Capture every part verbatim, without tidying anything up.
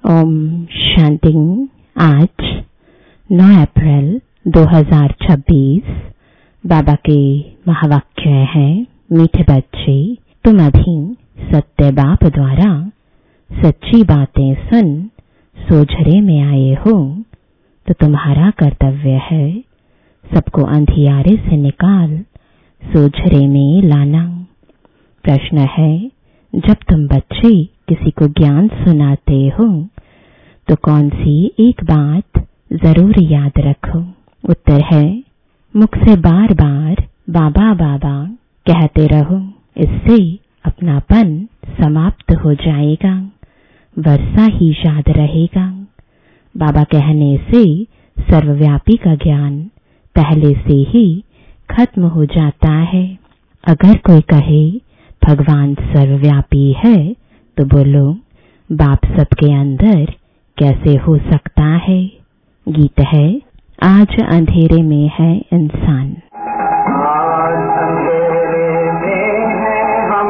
ओम शांति। आज नौ अप्रैल दो हज़ार छब्बीस बाबा के महावाक्य है। मीठे बच्चे, तुम अभी सत्य बाप द्वारा सच्ची बातें सुन सोझरे में आए हो, तो तुम्हारा कर्तव्य है सबको अंधियारे से निकाल सोझरे में लाना। प्रश्न है, जब तुम बच्चे किसी को ज्ञान सुनाते हो तो कौन सी एक बात जरूर याद रखो? उत्तर है, मुख से बार बार बाबा बाबा कहते रहो, इससे अपनापन समाप्त हो जाएगा, वर्षा ही याद रहेगा। बाबा कहने से सर्वव्यापी का ज्ञान पहले से ही खत्म हो जाता है। अगर कोई कहे भगवान सर्वव्यापी है तो बोलो, बाप सबके अंदर कैसे हो सकता है? गीत है, आज अंधेरे में है इंसान। आज अंधेरे में है हम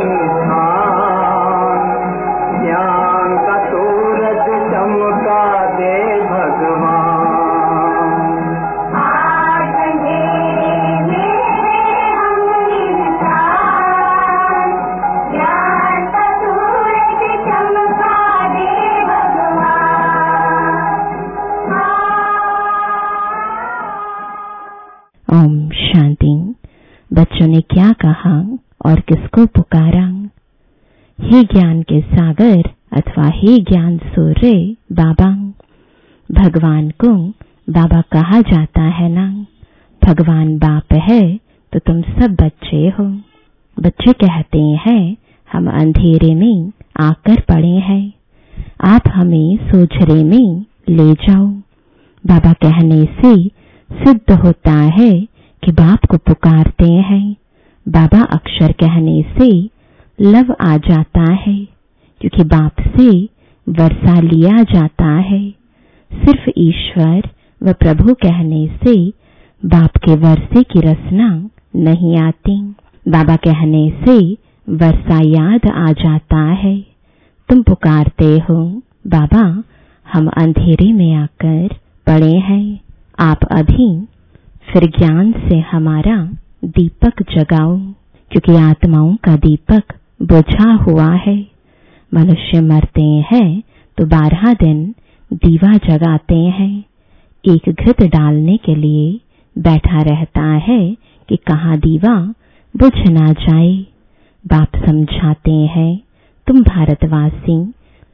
इंसान, ज्ञान का सूरज चमका दे भगवान। आज अंधेरे में है हम इंसान, ज्ञान का सूरज चमका दे भगवान। ओम शांति। बच्चों ने क्या कहा और किसको पुकारा? हे ज्ञान के सागर अथवा हे ज्ञान सूर्य बाबा। भगवान को बाबा कहा जाता है ना। भगवान बाप है तो तुम सब बच्चे हो। बच्चे कहते हैं हम अंधेरे में आकर पड़े हैं, आप हमें सोझरे में ले जाओ। बाबा कहने से सिद्ध होता है कि बाप को पुकारते हैं। बाबा अक्षर कहने से लव आ जाता है, क्योंकि बाप से वर्षा लिया जाता है। सिर्फ ईश्वर व प्रभु कहने से बाप के वर्षे की रसना नहीं आती। बाबा कहने से वर्षा याद आ जाता है। तुम पुकारते हो, बाबा हम अंधेरे में आकर पड़े हैं, आप अभी फिर ज्ञान से हमारा दीपक जगाओ, क्योंकि आत्माओं का दीपक बुझा हुआ है। मनुष्य मरते हैं तो बारह दिन दीवा जगाते हैं। एक घृत डालने के लिए बैठा रहता है कि कहाँ दीवा बुझ ना जाए। बाप समझाते हैं, तुम भारतवासी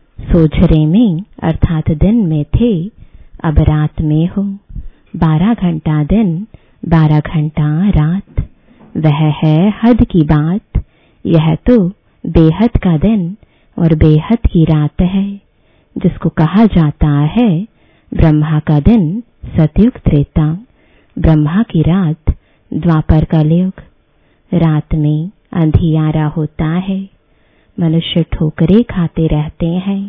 सोझरे में अर्थात दिन में थे, अब रात में हो। बारह घंटा दिन, बारह घंटा रात, वह है हद की बात। यह तो बेहद का दिन और बेहद की रात है, जिसको कहा जाता है ब्रह्मा का दिन सतयुग त्रेता, ब्रह्मा की रात द्वापर कलयुग। रात में अंधियारा होता है, मनुष्य ठोकरे खाते रहते हैं।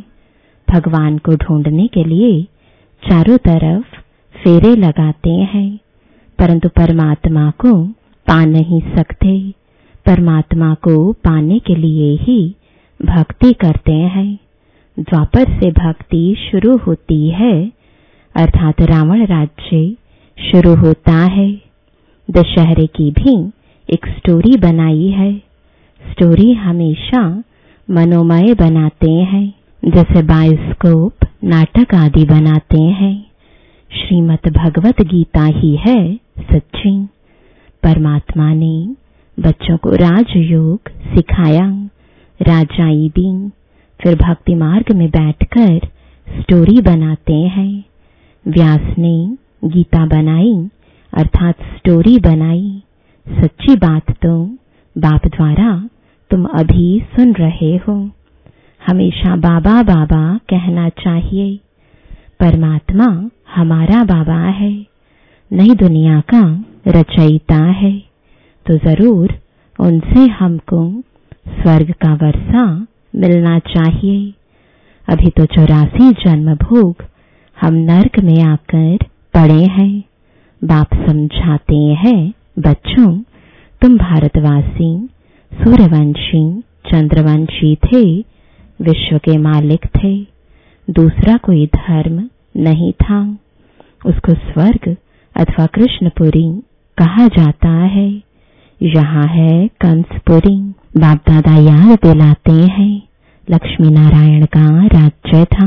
भगवान को ढूंढने के लिए चारों तरफ फेरे लगाते हैं, परंतु परमात्मा को पा नहीं सकते। परमात्मा को पाने के लिए ही भक्ति करते हैं। द्वापर से भक्ति शुरू होती है, अर्थात रावण राज्य शुरू होता है। दशहरे की भी एक स्टोरी बनाई है। स्टोरी हमेशा मनोमय बनाते हैं, जैसे बायोस्कोप नाटक आदि बनाते हैं। श्रीमद् भगवत गीता ही है सच्ची। परमात्मा ने बच्चों को राजयोग सिखाया, राजाई दी, फिर भक्ति मार्ग में बैठकर स्टोरी बनाते हैं। व्यास ने गीता बनाई, अर्थात स्टोरी बनाई। सच्ची बात तो बाप द्वारा तुम अभी सुन रहे हो। हमेशा बाबा बाबा कहना चाहिए। परमात्मा हमारा बाबा है, नई दुनिया का रचयिता है, तो जरूर उनसे हमको स्वर्ग का वर्षा मिलना चाहिए। अभी तो चौरासी जन्म भोग हम नरक में आकर पड़े हैं। बाप समझाते हैं, बच्चों तुम भारतवासी सूर्यवंशी चंद्रवंशी थे, विश्व के मालिक थे। दूसरा कोई धर्म नहीं था। उसको स्वर्ग अथवा कृष्णपुरी कहा जाता है। यहाँ है कंसपुरी। बाप दादा याद दिलाते हैं लक्ष्मी नारायण का राज्य था।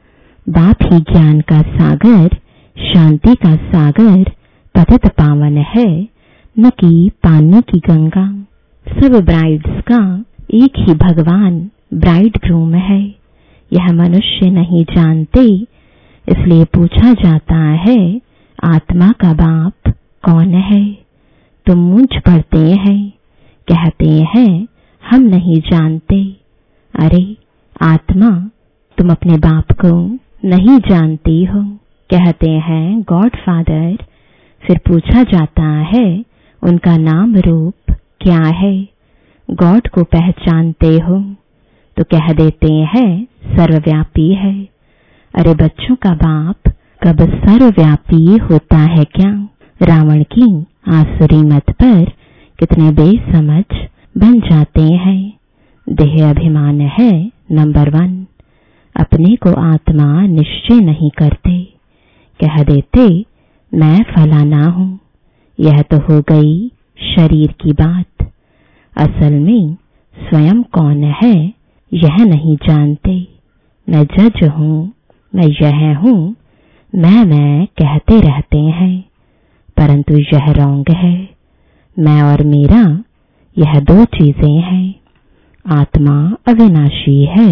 बाप ही ज्ञान का सागर, शांति का सागर, पतित पावन है, न कि पानी की गंगा। सब ब्राइड्स का एक ही भगवान ब्राइड ग्रूम है। यह मनुष्य नहीं जानते, इसलिए पूछा जाता है आत्मा का बाप कौन है। तुम मूंझ पड़ते हैं, कहते हैं हम नहीं जानते। अरे आत्मा, तुम अपने बाप को नहीं जानती हो, कहते हैं गॉड फादर। फिर पूछा जाता है उनका नाम रूप क्या है। गॉड को पहचानते हो तो कह देते हैं सर्वव्यापी है। अरे बच्चों का बाप कब सर्वव्यापी होता है क्या। रावण की आसुरी मत पर कितने बेसमझ बन जाते हैं। देह अभिमान है नंबर वन। अपने को आत्मा निश्चय नहीं करते, कह देते मैं फलाना हूँ। यह तो हो गई शरीर की बात। असल में स्वयं कौन है यह नहीं जानते। मैं जज हूँ, मैं यह हूँ, मैं मैं कहते रहते हैं, परंतु यह रॉन्ग है। मैं और मेरा यह दो चीजें हैं। आत्मा अविनाशी है,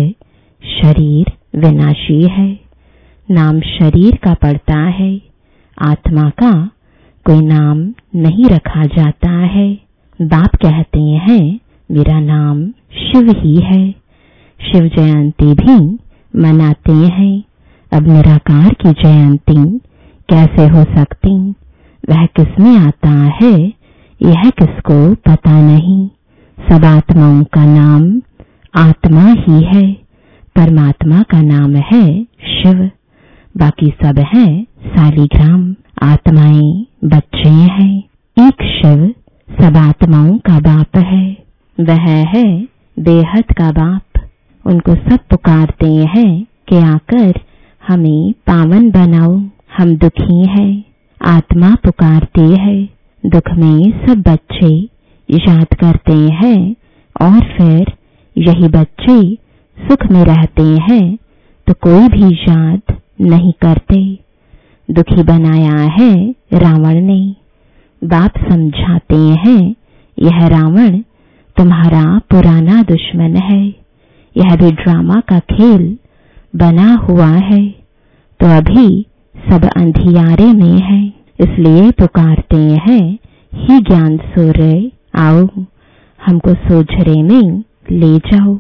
शरीर विनाशी है। नाम शरीर का पड़ता है, आत्मा का कोई नाम नहीं रखा जाता है। बाप कहते हैं मेरा नाम शिव ही है। शिव जयंती भी मनाते हैं। अब निराकार की जयंती कैसे हो सकती, वह किसमें आता है यह किसको पता नहीं। सब आत्माओं का नाम आत्मा ही है। परमात्मा का नाम है शिव, बाकी सब है सालीग्राम। आत्माएं बच्चे हैं। एक शिव सब आत्माओं का बाप है, वह है बेहद का बाप। उनको सब पुकारते हैं कि आकर हमें पावन बनाओ, हम दुखी हैं। आत्मा पुकारती है। दुख में सब बच्चे याद करते हैं और फिर यही बच्चे सुख में रहते हैं तो कोई भी याद नहीं करते। दुखी बनाया है रावण ने। बाप समझाते हैं यह रावण तुम्हारा पुराना दुश्मन है। यह भी ड्रामा का खेल बना हुआ है, तो अभी सब अंधियारे में है। इसलिए पुकारते हैं हे ज्ञान सूर्य आओ, हमको सोझरे में ले जाओ।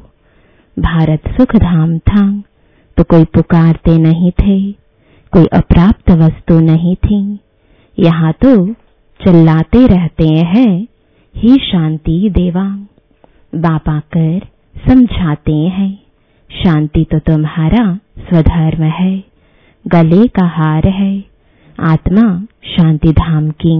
भारत सुख धाम था तो कोई पुकारते नहीं थे, कोई अप्राप्त वस्तु नहीं थी। यहाँ तो चिल्लाते रहते हैं हे शांति देवा। बाप आकर समझाते हैं शांति तो तुम्हारा स्वधर्म है, गले का हार है। आत्मा शांति धाम की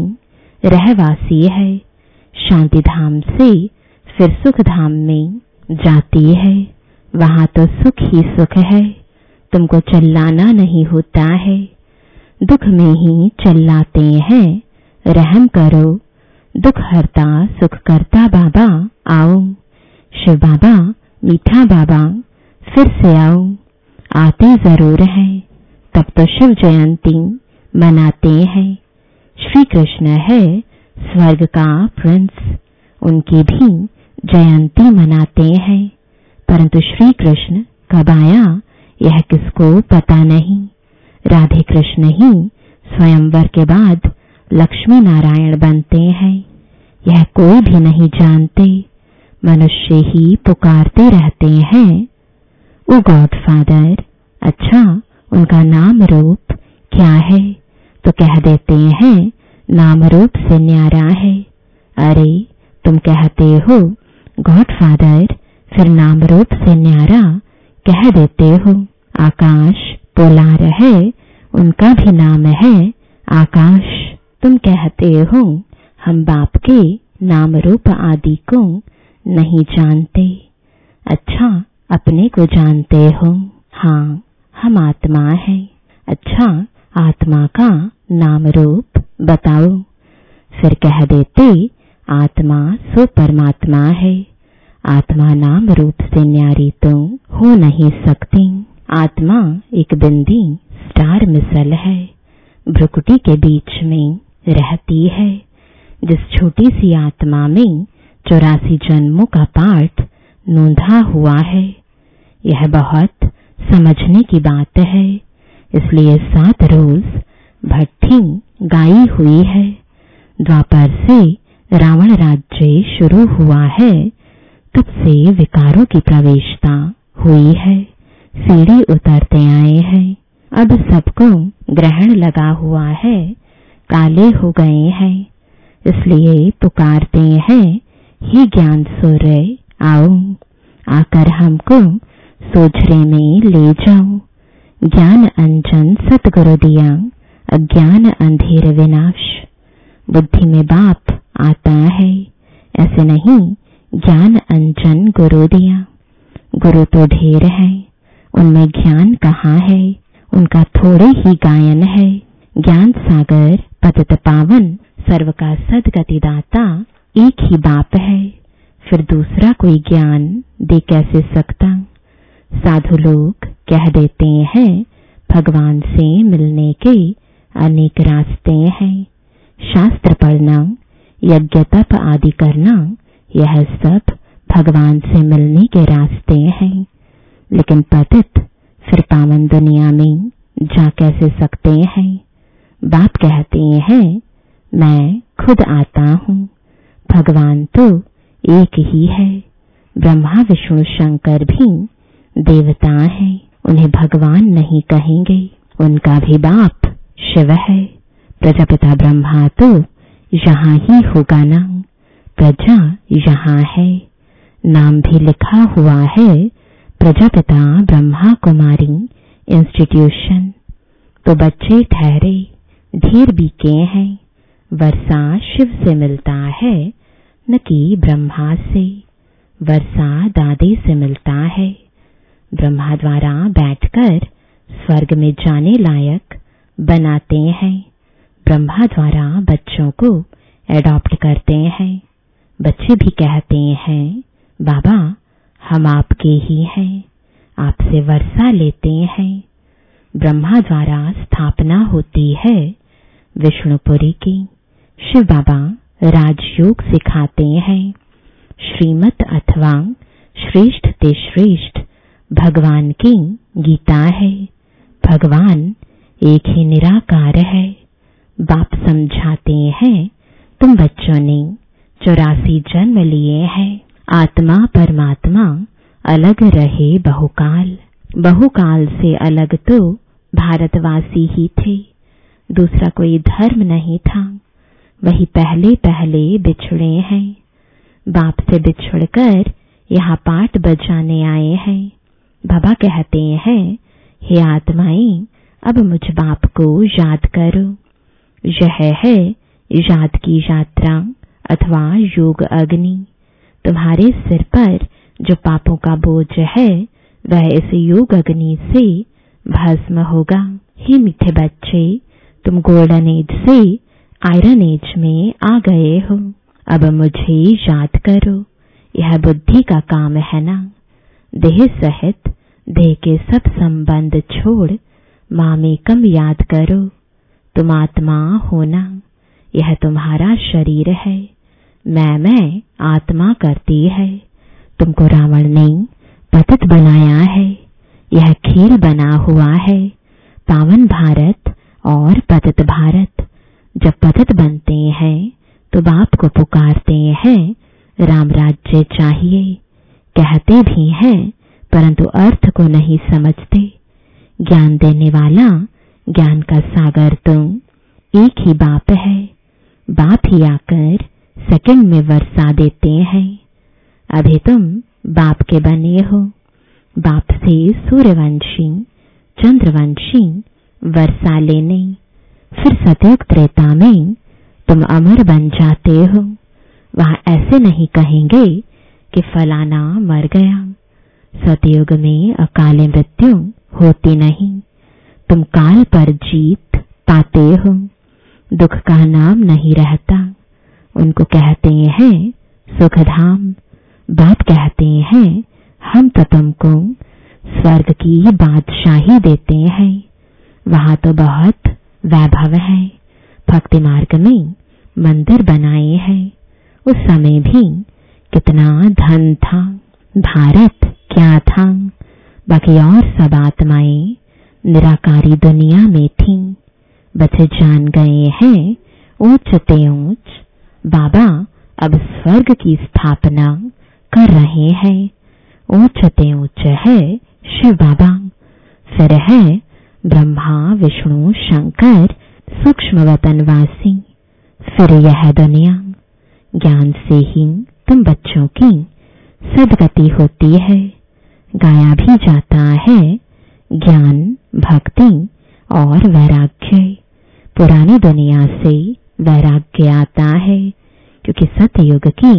रहवासी है। शांति धाम से फिर सुख धाम में जाती है। वहाँ तो सुख ही सुख है, तुमको चिल्लाना नहीं होता है। दुख में ही चिल्लाते हैं रहम करो, दुख हरता सुख करता बाबा आओ। शिव बाबा मीठा बाबा फिर से आओ। आते जरूर हैं, तब तो शिव जयंती मनाते हैं। श्री कृष्ण है स्वर्ग का प्रिंस, उनकी भी जयंती मनाते हैं। परंतु श्री कृष्ण कब आया यह किसको पता नहीं। राधे कृष्ण ही स्वयंवर के बाद लक्ष्मी नारायण बनते हैं, यह कोई भी नहीं जानते। मनुष्य ही पुकारते रहते हैं ओ गॉड फादर। अच्छा उनका नाम रूप क्या है, तो कह देते हैं नाम रूप से न्यारा है। अरे तुम कहते हो गॉड फादर, फिर नाम रूप से न्यारा कह देते हो। आकाश पोलार है, उनका भी नाम है आकाश। तुम कहते हो हम बाप के नाम रूप आदि को नहीं जानते। अच्छा अपने को जानते हो। हाँ हम आत्मा हैं। अच्छा, आत्मा का नाम रूप बताओ। फिर कह देते आत्मा सो परमात्मा है। आत्मा नाम रूप से न्यारी तो हो नहीं सकती। आत्मा एक बिंदी स्टार मिसल है, भ्रुकुटी के बीच में रहती है। जिस छोटी सी आत्मा में चौरासी जन्मों का पाठ नोंधा हुआ है, यह बहुत समझने की बात है। इसलिए सात रोज भट्ठी गाई हुई है। द्वापर से रावण राज्य शुरू हुआ है, तब से विकारों की प्रवेशता हुई है। सीढ़ी उतरते आए हैं। अब सबको ग्रहण लगा हुआ है, काले हो गए हैं। इसलिए पुकारते हैं, हे ज्ञान सूर्य आओ, आकर हमको सोझरे में ले जाओ। ज्ञान अंजन सतगुरु दिया, अज्ञान अंधेर विनाश। बुद्धि में बाप आता है, ऐसे नहीं ज्ञान अंजन गुरु दिया। गुरु तो ढेर है, उनमें ज्ञान कहाँ है? उनका थोड़े ही गायन है। ज्ञान सागर पतित पावन सर्व का सदगति दाता एक ही बाप है। फिर दूसरा कोई ज्ञान दे कैसे सकता? साधु लोग कह देते हैं, भगवान से मिलने के अनेक रास्ते हैं। शास्त्र पढ़ना, यज्ञ तप आदि करना, यह सब भगवान से मिलने के रास्ते हैं। लेकिन पतित फिर पावन दुनिया में जा कैसे सकते हैं? बाप कहते हैं, मैं खुद आता हूँ। भगवान तो एक ही है। ब्रह्मा विष्णु शंकर भी देवता है, उन्हें भगवान नहीं कहेंगे। उनका भी बाप शिव है। प्रजापिता ब्रह्मा तो यहाँ ही होगा ना। प्रजा यहाँ है, नाम भी लिखा हुआ है, प्रजापिता ब्रह्मा कुमारी इंस्टीट्यूशन। तो बच्चे ठहरे, ढेर बीके हैं। वर्षा शिव से मिलता है, न कि ब्रह्मा से। वर्षा दादे से मिलता है। ब्रह्मा द्वारा बैठकर स्वर्ग में जाने लायक बनाते हैं। ब्रह्मा द्वारा बच्चों को एडॉप्ट करते हैं। बच्चे भी कहते हैं, बाबा हम आपके ही हैं, आपसे वर्षा लेते हैं। ब्रह्मा द्वारा स्थापना होती है विष्णुपुरी की। शिव बाबा राजयोग सिखाते हैं। श्रीमत अथवा श्रेष्ठ ते श्रेष्ठ भगवान की गीता है। भगवान एक ही निराकार है। बाप समझाते हैं, तुम बच्चों ने चौरासी जन्म लिए हैं। आत्मा परमात्मा अलग रहे बहुकाल। बहुकाल से अलग तो भारतवासी ही थे, दूसरा कोई धर्म नहीं था। वही पहले पहले बिछड़े हैं। बाप से बिछड़कर यहाँ पाठ बजाने आए हैं। बाबा कहते हैं, हे आत्माएं, अब मुझ बाप को याद करो। यह है याद की यात्रा अथवा योग अग्नि। तुम्हारे सिर पर जो पापों का बोझ है, वह इस योग अग्नि से भस्म होगा। हे मीठे बच्चे, तुम गोल्डन एज से आयरन एज में आ गए हो। अब मुझे याद करो। यह बुद्धि का काम है ना। देह सहित देह के सब संबंध छोड़ मामेकम याद करो। तुम आत्मा हो ना, यह तुम्हारा शरीर है। मैं मैं आत्मा करती है। तुमको रावण ने पतित बनाया है। यह खेल बना हुआ है, पावन भारत और पतित भारत। जब पतित बनते हैं तो बाप को पुकारते हैं, राम राज्य चाहिए। कहते भी हैं, परंतु अर्थ को नहीं समझते। ज्ञान देने वाला, ज्ञान का सागर तुम एक ही बाप है। बाप ही आकर सेकंड में वर्षा देते हैं। अभी तुम बाप के बने हो। बाप से सूर्यवंशी, चंद्रवंशी वर्षा लेने। फिर सतयुग त्रेता में तुम अमर बन जाते हो। वहां ऐसे नहीं कहेंगे कि फलाना मर गया। सतयुग में अकाल मृत्यु होती नहीं। तुम काल पर जीत पाते हो। दुख का नाम नहीं रहता। उनको कहते हैं सुखधाम। बाप कहते हैं हम तो तुमको स्वर्ग की बादशाही देते हैं। वहां तो बहुत वैभव है। भक्ति मार्ग में मंदिर बनाए हैं। उस समय भी कितना धन था। भारत क्या था। बाकी और सब आत्माएं निराकारी दुनिया में थीं। बच्चे जान गए हैं ऊंच ते ऊंच बाबा अब स्वर्ग की स्थापना कर रहे हैं। ऊंच ते ऊंच है शिव बाबा, फिर है ब्रह्मा विष्णु शंकर सूक्ष्म वतनवासी, फिर यह दुनिया। ज्ञान से ही तुम बच्चों की सदगति होती है। गाया भी जाता है ज्ञान भक्ति और वैराग्य। पुरानी दुनिया से वैराग्य आता है क्योंकि सतयुग की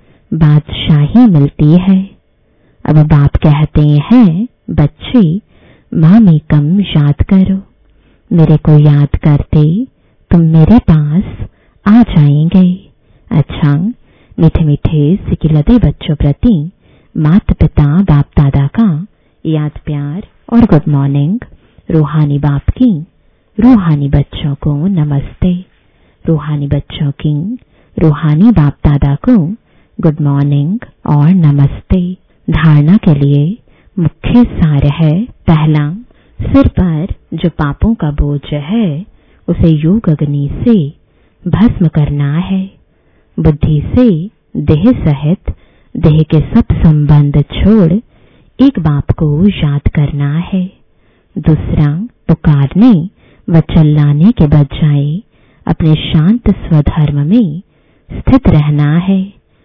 बादशाही मिलती है। अब बाप कहते हैं बच्चे मामी कम याद करो। मेरे को याद करते तुम मेरे पास आ जाएंगे। अच्छा, मीठे मीठे सिकिलते बच्चों प्रति माता पिता बाप दादा का याद प्यार और गुड मॉर्निंग। रूहानी बाप की रूहानी बच्चों को नमस्ते। रूहानी बच्चों की रूहानी बाप दादा को गुड मॉर्निंग और नमस्ते। धारणा के लिए मुख्य सार है, पहला, सिर पर जो पापों का बोझ है उसे योग अग्नि से भस्म करना है। बुद्धि से देह सहित देह के सब संबंध छोड़ एक बाप को याद करना है। दूसरा, पुकारने व चिल्लाने के बजाय अपने शांत स्वधर्म में स्थित रहना है।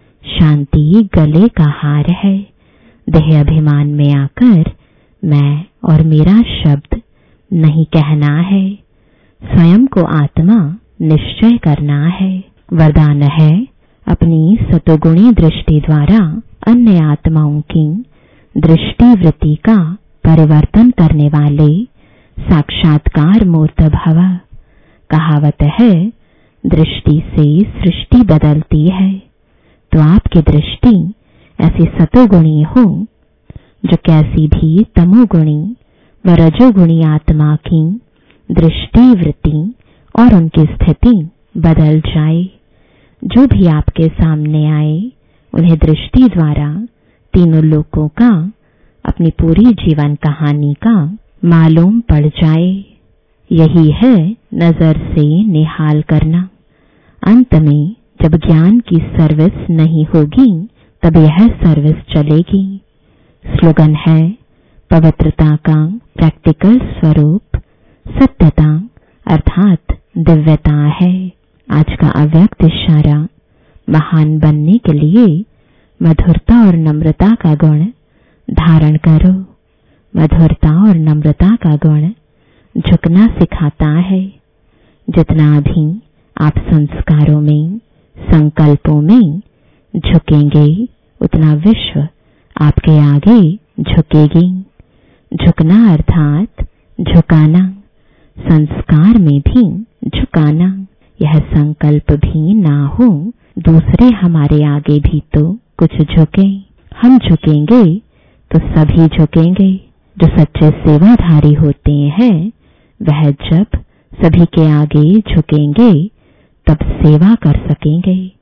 शांति गले का हार है। देह अभिमान में आकर मैं और मेरा शब्द नहीं कहना है। स्वयं को आत्मा निश्चय करना है। वरदान है, अपनी सतोगुणी दृष्टि द्वारा अन्य आत्माओं की दृष्टि वृत्ति का परिवर्तन करने वाले साक्षात्कार मूर्त भव। कहावत है, दृष्टि से सृष्टि बदलती है। तो आपकी दृष्टि ऐसी सतोगुणी हो जो कैसी भी तमोगुणी व रजोगुणी आत्मा की दृष्टि वृत्ति और उनकी स्थिति बदल जाए। जो भी आपके सामने आए उन्हें दृष्टि द्वारा तीनों लोकों का, अपनी पूरी जीवन कहानी का मालूम पड़ जाए। यही है नजर से निहाल करना। अंत में जब ज्ञान की सर्विस नहीं होगी तब यह सर्विस चलेगी। स्लोगन है, पवित्रता का प्रैक्टिकल स्वरूप सत्यता अर्थात दिव्यता है। आज का अव्यक्त इशारा, महान बनने के लिए मधुरता और नम्रता का गुण धारण करो। मधुरता और नम्रता का गुण झुकना सिखाता है। जितना भी आप संस्कारों में, संकल्पों में झुकेंगे उतना विश्व आपके आगे झुकेगी। झुकना अर्थात झुकाना, संस्कार में भी झुकाना। यह संकल्प भी ना हो दूसरे हमारे आगे भी तो कुछ झुके। हम झुकेंगे तो सभी झुकेंगे। जो सच्चे सेवाधारी होते हैं वह जब सभी के आगे झुकेंगे तब सेवा कर सकेंगे।